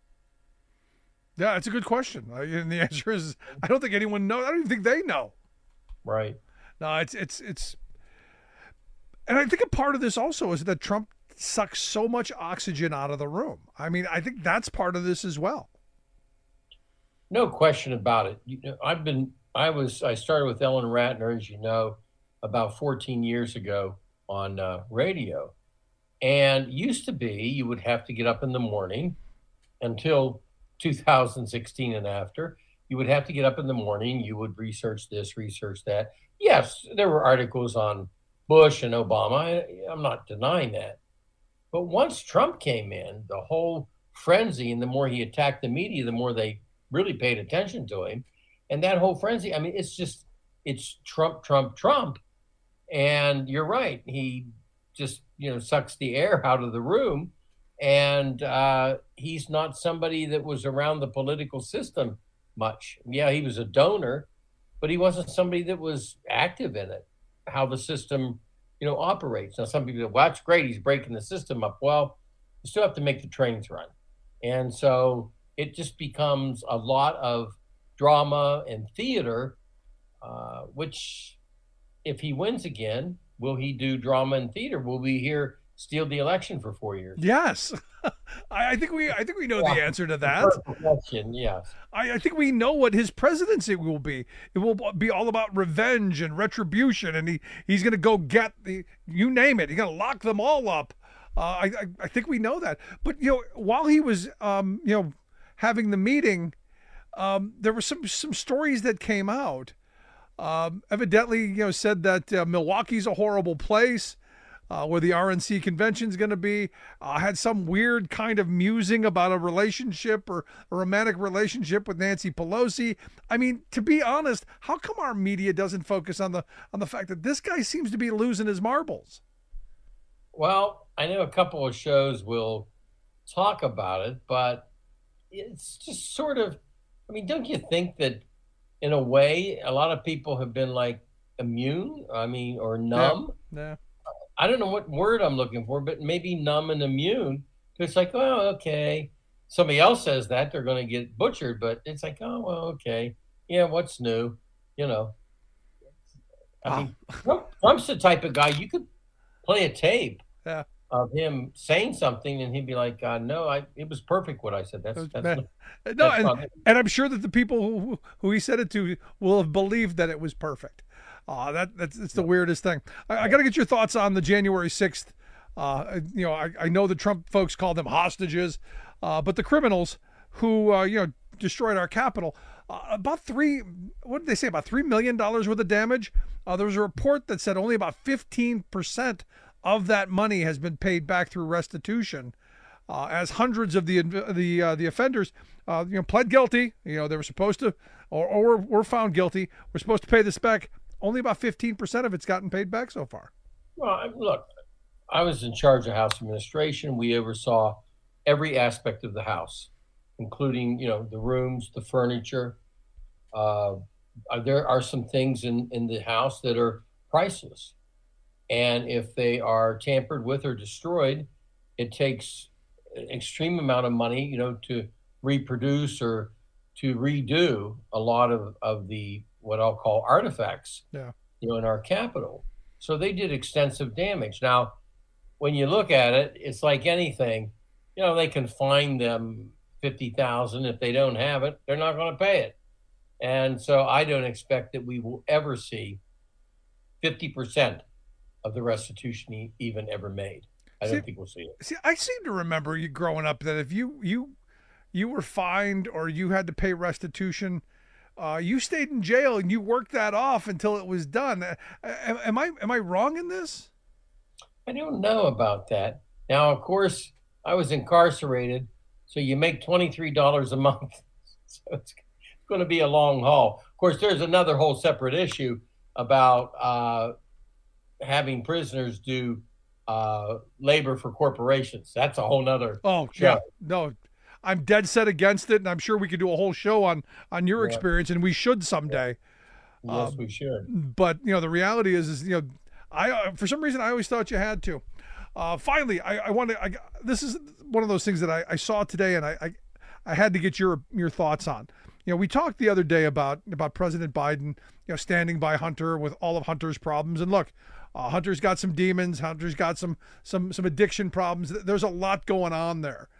it's a good question. And the answer is, I don't think anyone knows. I don't even think they know. Right. No, it's, and I think a part of this also is that Trump sucks so much oxygen out of the room. I mean, I think that's part of this as well. No question about it. I started with Ellen Ratner, as you know, about 14 years ago on radio. And used to be you would have to get up in the morning until 2016 and after. You would have to get up in the morning. You would research this, research that. Yes, there were articles on Bush and Obama. I'm not denying that. But once Trump came in, the whole frenzy, and the more he attacked the media, the more they really paid attention to him. And that whole frenzy, I mean, it's Trump, Trump, Trump. And you're right. He just, sucks the air out of the room. And he's not somebody that was around the political system much. Yeah, he was a donor, but he wasn't somebody that was active in it, how the system, operates. Now, some people go, well, that's great. He's breaking the system up. Well, you still have to make the trains run. And so it just becomes a lot of drama and theater, which if he wins again, will he do drama and theater? Will we hear steal the election for 4 years? Yes. I think we know the answer to that. Question, yes. I think we know what his presidency will be. It will be all about revenge and retribution, and he's going to go get you name it. He's going to lock them all up. I think we know that. But while he was having the meeting, there were some stories that came out. Evidently, said that Milwaukee's a horrible place. Where the RNC convention is going to be, had some weird kind of musing about a relationship or a romantic relationship with Nancy Pelosi. I mean, to be honest, how come our media doesn't focus on the fact that this guy seems to be losing his marbles? Well, I know a couple of shows will talk about it, but it's just sort of, I mean, don't you think that in a way, a lot of people have been like immune, or numb? Yeah. I don't know what word I'm looking for, but maybe numb and immune. It's like, oh, okay. Somebody else says that, they're going to get butchered, but it's like, oh, well, okay. Yeah, what's new? Trump's the type of guy, you could play a tape of him saying something and he'd be like, no, it was perfect what I said. And I'm sure that the people who he said it to will have believed that it was perfect. That's the weirdest thing. I got to get your thoughts on the January 6th. I know the Trump folks call them hostages, but the criminals who, destroyed our Capitol, about $3 million worth of damage. There was a report that said only about 15% of that money has been paid back through restitution, as hundreds of the offenders, pled guilty. They were supposed to, or were found guilty. We're supposed to pay this back. Only about 15% of it's gotten paid back so far. Well, look, I was in charge of House administration. We oversaw every aspect of the House, including, the rooms, the furniture. There are some things in the House that are priceless. And if they are tampered with or destroyed, it takes an extreme amount of money, to reproduce or to redo a lot of the what I'll call artifacts, in our Capitol. So they did extensive damage. Now, when you look at it, it's like anything, they can fine them $50,000. If they don't have it, they're not going to pay it. And so I don't expect that we will ever see 50% of the restitution even ever made. I don't think we'll see it. See, I seem to remember you growing up that if you were fined or you had to pay restitution, you stayed in jail and you worked that off until it was done. Am I wrong in this? I don't know about that. Now, of course, I was incarcerated, so you make $23 a month. So it's going to be a long haul. Of course, there's another whole separate issue about having prisoners do labor for corporations. That's a whole nother show. Yeah. No, I'm dead set against it, and I'm sure we could do a whole show on your experience, and we should someday. Yes, we should. But the reality is I for some reason I always thought you had to. Finally, I want to. This is one of those things that I saw today, and I had to get your thoughts on. We talked the other day about President Biden, standing by Hunter with all of Hunter's problems, and look, Hunter's got some demons. Hunter's got some addiction problems. There's a lot going on there.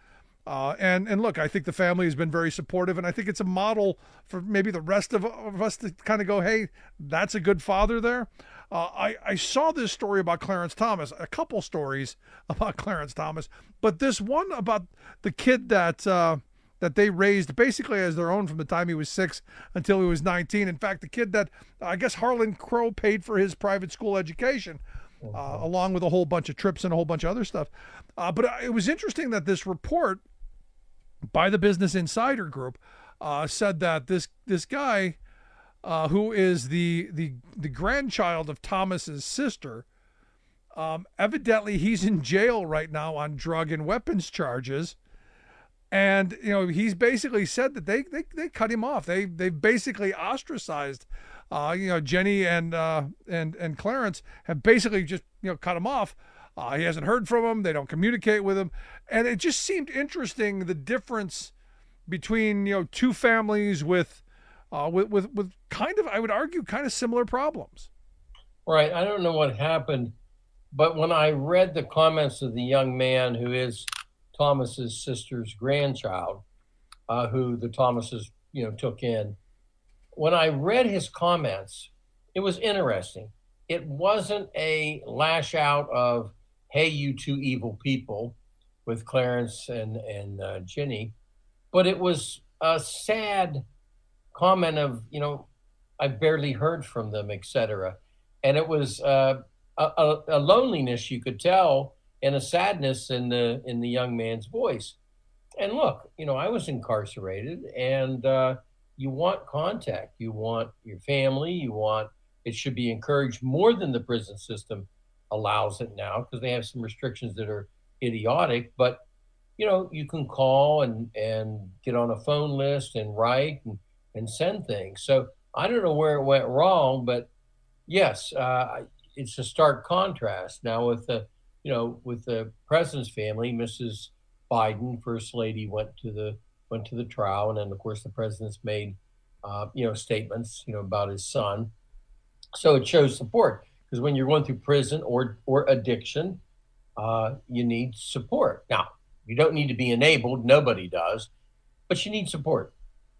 And look, I think the family has been very supportive, and I think it's a model for maybe the rest of us to kind of go, hey, that's a good father there. I saw this story about Clarence Thomas, a couple stories about Clarence Thomas, but this one about the kid that they raised basically as their own from the time he was 6 until he was 19. In fact, the kid that I guess Harlan Crow paid for his private school education, along with a whole bunch of trips and a whole bunch of other stuff. But it was interesting that this report by the Business Insider Group said that this guy, who is the grandchild of Thomas's sister, evidently he's in jail right now on drug and weapons charges. And, you know, he's basically said that they cut him off. They've basically ostracized, Jenny and Clarence have basically just, cut him off. He hasn't heard from them. They don't communicate with him. And it just seemed interesting, the difference between, two families with kind of, I would argue, kind of similar problems. Right. I don't know what happened, but when I read the comments of the young man who is Thomas's sister's grandchild, who the Thomases, took in, when I read his comments, it was interesting. It wasn't a lash out of, hey, you two evil people with Clarence and Jenny, but it was a sad comment of, I barely heard from them, etc. And it was a loneliness you could tell, and a sadness in the young man's voice. And look, I was incarcerated, and you want contact, you want your family, it should be encouraged more than the prison system allows it now, because they have some restrictions that are idiotic. But you can call and get on a phone list and write and send things. So I don't know where it went wrong, but yes, it's a stark contrast now with the president's family. Mrs. Biden, First Lady, went to the trial, and then of course the president's made statements about his son. So it shows support, because when you're going through prison or addiction, you need support. Now, you don't need to be enabled. Nobody does, but you need support.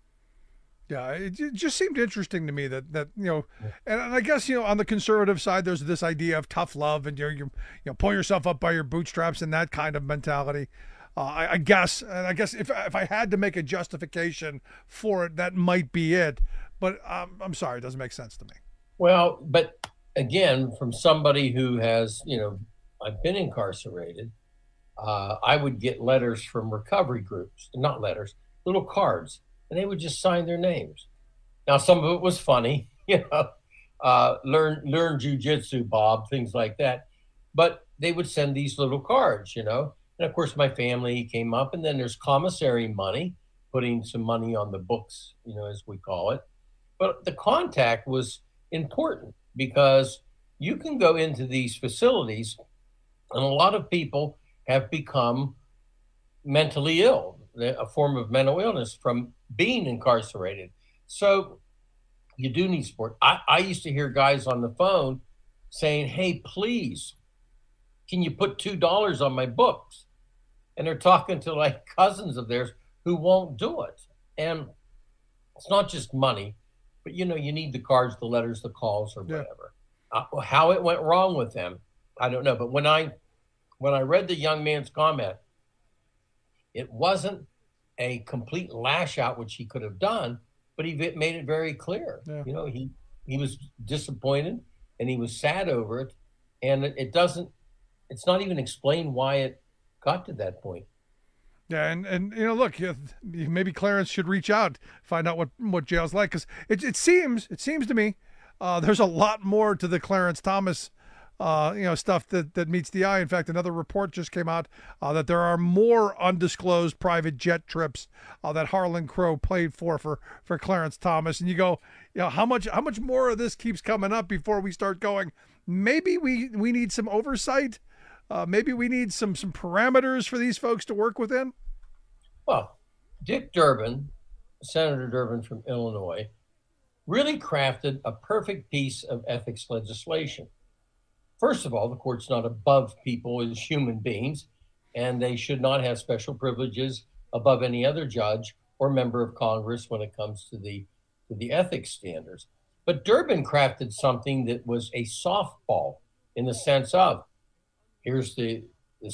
Yeah, it just seemed interesting to me that and I guess on the conservative side, there's this idea of tough love, and you pull yourself up by your bootstraps and that kind of mentality. I guess if I had to make a justification for it, that might be it. But I'm sorry, it doesn't make sense to me. Well, but again, from somebody who has, I've been incarcerated, I would get letters from recovery groups, not letters, little cards, and they would just sign their names. Now, some of it was funny, learn jujitsu, Bob, things like that. But they would send these little cards, And of course, my family came up, and then there's commissary money, putting some money on the books, as we call it. But the contact was important, because you can go into these facilities, and a lot of people have become mentally ill, a form of mental illness from being incarcerated. So you do need support. I used to hear guys on the phone saying, hey, please, can you put $2 on my books? And they're talking to like cousins of theirs who won't do it. And it's not just money, but you need the cards, the letters, the calls, or whatever. How it went wrong with them, I don't know. But when I read the young man's comment, it wasn't a complete lash out, which he could have done, but he made it very clear. Yeah. He was disappointed, and he was sad over it, and it's not even explained why it got to that point. Yeah, and look, maybe Clarence should reach out, find out what jail's like, because it seems to me there's a lot more to the Clarence Thomas stuff that meets the eye. In fact, another report just came out that there are more undisclosed private jet trips that Harlan Crow paid for Clarence Thomas. And you go, how much more of this keeps coming up before we start going, maybe we need some oversight. Maybe we need some parameters for these folks to work within. Well, Dick Durbin, Senator Durbin from Illinois, really crafted a perfect piece of ethics legislation. First of all, the court's not above people as human beings, and they should not have special privileges above any other judge or member of Congress when it comes to the ethics standards. But Durbin crafted something that was a softball in the sense of, here's the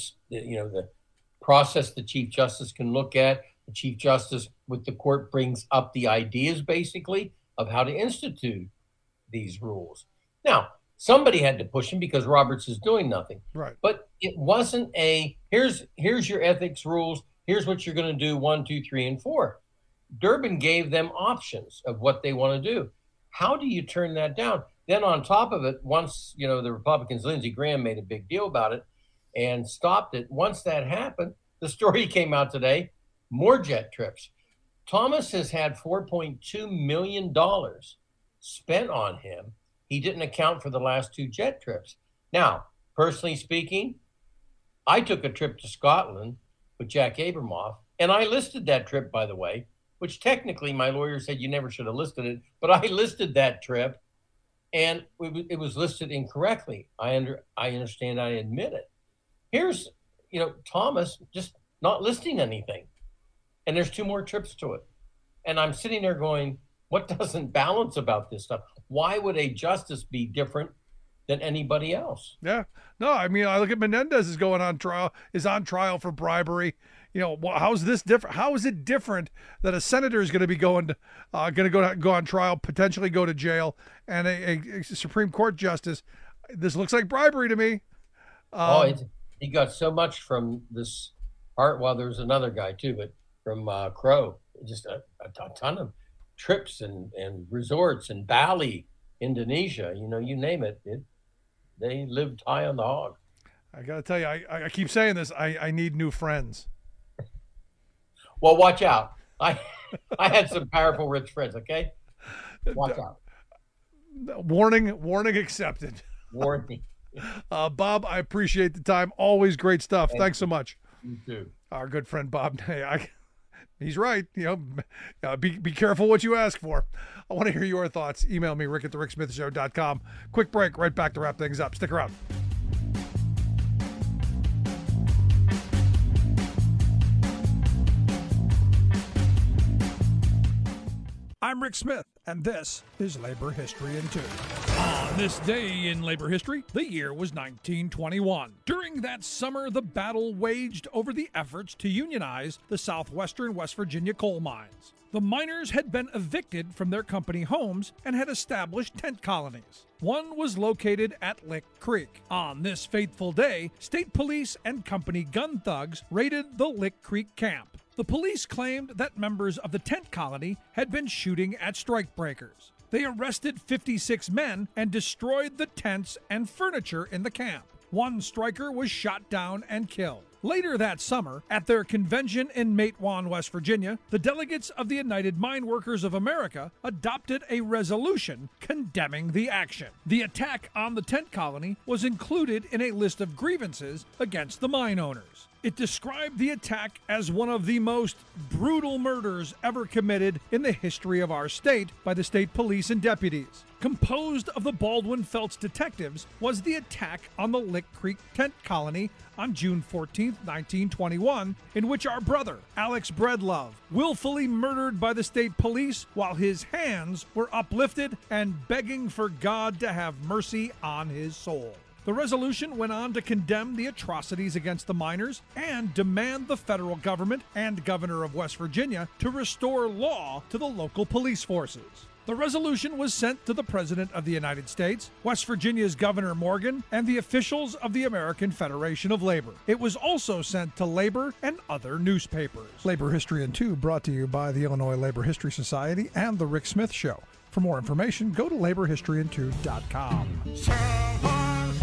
process the Chief Justice can look at. The Chief Justice with the court brings up the ideas, basically, of how to institute these rules. Now, somebody had to push him because Roberts is doing nothing. Right. But it wasn't here's your ethics rules. Here's what you're going to do 1, 2, 3, and 4. Durbin gave them options of what they want to do. How do you turn that down? Then on top of it, once, the Republicans, Lindsey Graham made a big deal about it and stopped it. Once that happened, the story came out today, more jet trips. Thomas has had $4.2 million spent on him. He didn't account for the last 2 jet trips. Now, personally speaking, I took a trip to Scotland with Jack Abramoff, and I listed that trip, by the way, which technically my lawyer said you never should have listed it, but I listed that trip, and it was listed incorrectly. I understand, I admit it. Here's, Thomas just not listing anything, and there's 2 more trips to it. And I'm sitting there going, what doesn't balance about this stuff? Why would a justice be different than anybody else? Yeah. No, I mean, I look at Menendez is on trial for bribery. How's this different? How is it different that a senator is going to be go on trial, potentially go to jail, and a Supreme Court justice? This looks like bribery to me. He got so much from this part. Well, there was another guy too, but from Crow, just a ton of trips and resorts in Bali, Indonesia. You name it. They lived high on the hog. I got to tell you, I keep saying this. I need new friends. Well, watch out. I had some powerful, rich friends, okay? Watch out. Warning accepted. Warning. Bob, I appreciate the time. Always great stuff. Thanks so much. You too. Our good friend Bob. Hey, he's right. Be careful what you ask for. I want to hear your thoughts. Email me, rick@thericksmithshow.com. Quick break. Right back to wrap things up. Stick around. I'm Rick Smith, and this is Labor History in 2. On this day in labor history, the year was 1921. During that summer, the battle waged over the efforts to unionize the southwestern West Virginia coal mines. The miners had been evicted from their company homes and had established tent colonies. One was located at Lick Creek. On this fateful day, state police and company gun thugs raided the Lick Creek camp. The police claimed that members of the tent colony had been shooting at strikebreakers. They arrested 56 men and destroyed the tents and furniture in the camp. One striker was shot down and killed. Later that summer, at their convention in Matewan, West Virginia, the delegates of the United Mine Workers of America adopted a resolution condemning the action. The attack on the tent colony was included in a list of grievances against the mine owners. It described the attack as one of the most brutal murders ever committed in the history of our state by the state police and deputies. Composed of the Baldwin Felts detectives was the attack on the Lick Creek tent colony on June 14, 1921, in which our brother, Alex Breedlove, willfully murdered by the state police while his hands were uplifted and begging for God to have mercy on his soul. The resolution went on to condemn the atrocities against the miners and demand the federal government and governor of West Virginia to restore law to the local police forces. The resolution was sent to the President of the United States, West Virginia's Governor Morgan, and the officials of the American Federation of Labor. It was also sent to Labor and other newspapers. Labor History in 2 brought to you by the Illinois Labor History Society and The Rick Smith Show. For more information, go to laborhistoryin2.com.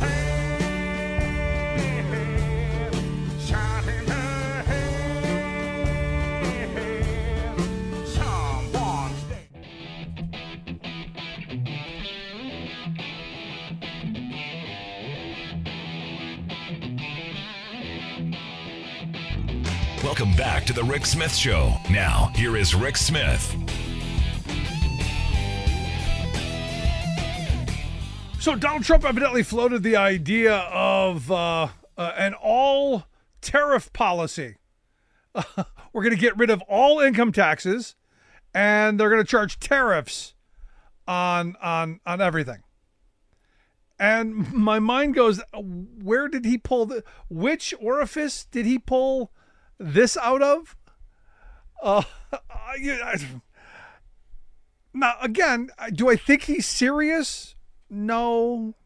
Welcome back to the Rick Smith Show. Now, here is Rick Smith. So Donald Trump evidently floated the idea of an all-tariff policy we're going to get rid of all income taxes, and they're going to charge tariffs on everything. And my mind goes, where did he pull which orifice did he pull this out of? Now, again, do I think he's serious? No.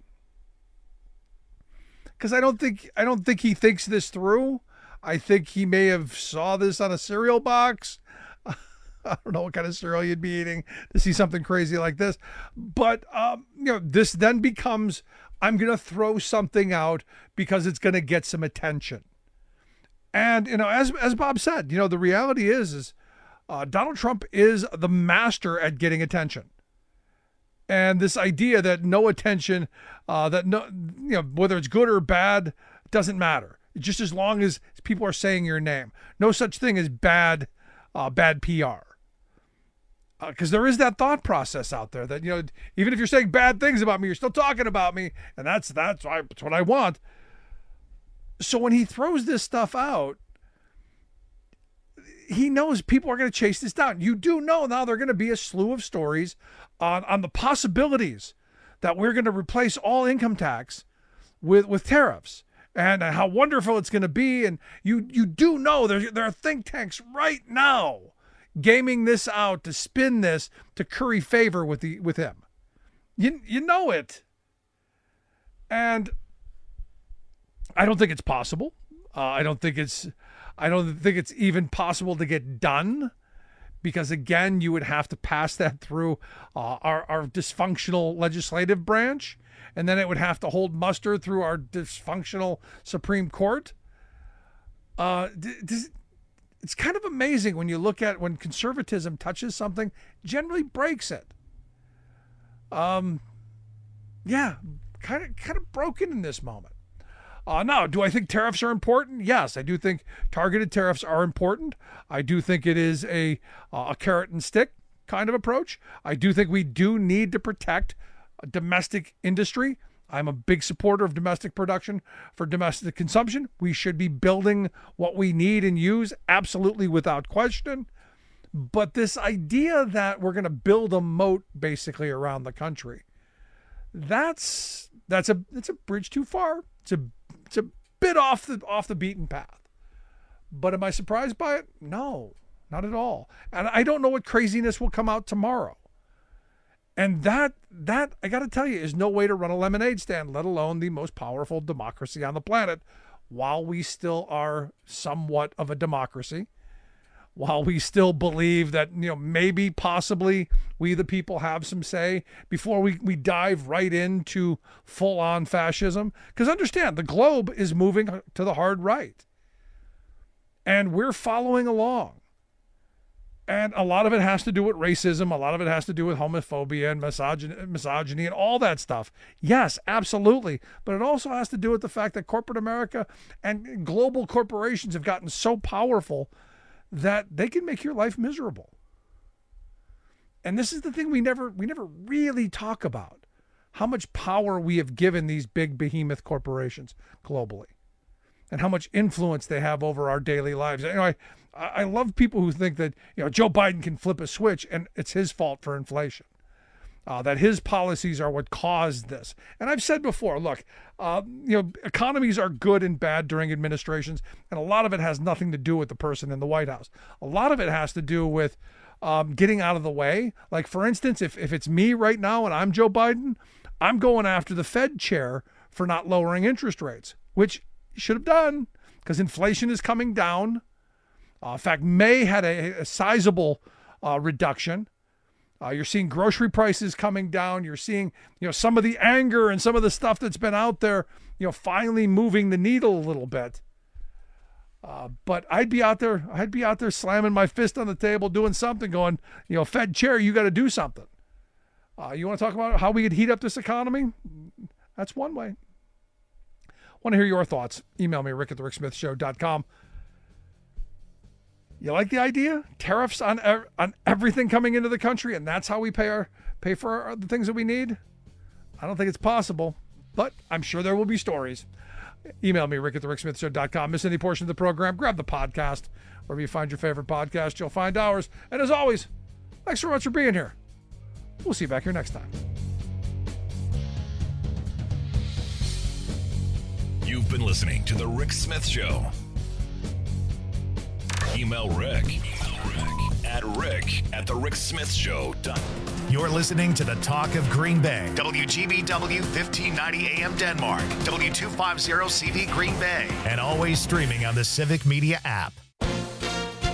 Because I don't think he thinks this through. I think he may have saw this on a cereal box. I don't know what kind of cereal you'd be eating to see something crazy like this. But, this then becomes, I'm going to throw something out because it's going to get some attention. And, as Bob said, the reality is Donald Trump is the master at getting attention. And this idea that no attention, whether it's good or bad, doesn't matter. Just as long as people are saying your name. No such thing as bad PR. Because there is that thought process out there that, even if you're saying bad things about me, you're still talking about me. And that's what I want. So when he throws this stuff out, he knows people are going to chase this down. You do know now there are going to be a slew of stories on the possibilities that we're going to replace all income tax with tariffs and how wonderful it's going to be. And you do know there are think tanks right now gaming this out to spin this to curry favor with him. You know it. And I don't think it's possible. I don't think it's even possible to get done, because again, you would have to pass that through our dysfunctional legislative branch, and then it would have to hold muster through our dysfunctional Supreme Court. It's kind of amazing when you look at when conservatism touches something, generally breaks it. Kind of broken in this moment. Now, do I think tariffs are important? Yes, I do think targeted tariffs are important. I do think it is a carrot and stick kind of approach. I do think we do need to protect domestic industry. I'm a big supporter of domestic production for domestic consumption. We should be building what we need and use, absolutely without question. But this idea that we're going to build a moat basically around the country, that's a bridge too far. It's a bit off the beaten path. But am I surprised by it? No, not at all. And I don't know what craziness will come out tomorrow. And that I got to tell you is no way to run a lemonade stand, let alone the most powerful democracy on the planet, while we still are somewhat of a democracy, while we still believe that, maybe possibly we the people have some say before we dive right into full-on fascism. Because understand, the globe is moving to the hard right. And we're following along. And a lot of it has to do with racism. A lot of it has to do with homophobia and misogyny and all that stuff. Yes, absolutely. But it also has to do with the fact that corporate America and global corporations have gotten so powerful that they can make your life miserable. And this is the thing we never really talk about, how much power we have given these big behemoth corporations globally and how much influence they have over our daily lives. I love people who think that Joe Biden can flip a switch and it's his fault for inflation, that his policies are what caused this. And I've said before, look, economies are good and bad during administrations, and a lot of it has nothing to do with the person in the White House. A lot of it has to do with getting out of the way. Like, for instance, if it's me right now and I'm Joe Biden, I'm going after the Fed chair for not lowering interest rates, which he should have done because inflation is coming down. In fact, May had a sizable reduction. You're seeing grocery prices coming down. You're seeing, some of the anger and some of the stuff that's been out there, finally moving the needle a little bit. But I'd be out there slamming my fist on the table, doing something, going, Fed chair, you got to do something. You want to talk about how we could heat up this economy? That's one way. Want to hear your thoughts? Email me, rick@thericksmithshow.com. You like the idea? Tariffs on everything coming into the country, and that's how we pay for the things that we need? I don't think it's possible, but I'm sure there will be stories. Email me, rick@thericksmithshow.com. Miss any portion of the program, grab the podcast. Wherever you find your favorite podcast, you'll find ours. And as always, thanks so much for being here. We'll see you back here next time. You've been listening to The Rick Smith Show. Email Rick at rick@thericksmithshow.com. You're listening to the Talk of Green Bay. WGBW 1590 AM Denmark. W250 CD Green Bay. And always streaming on the Civic Media app.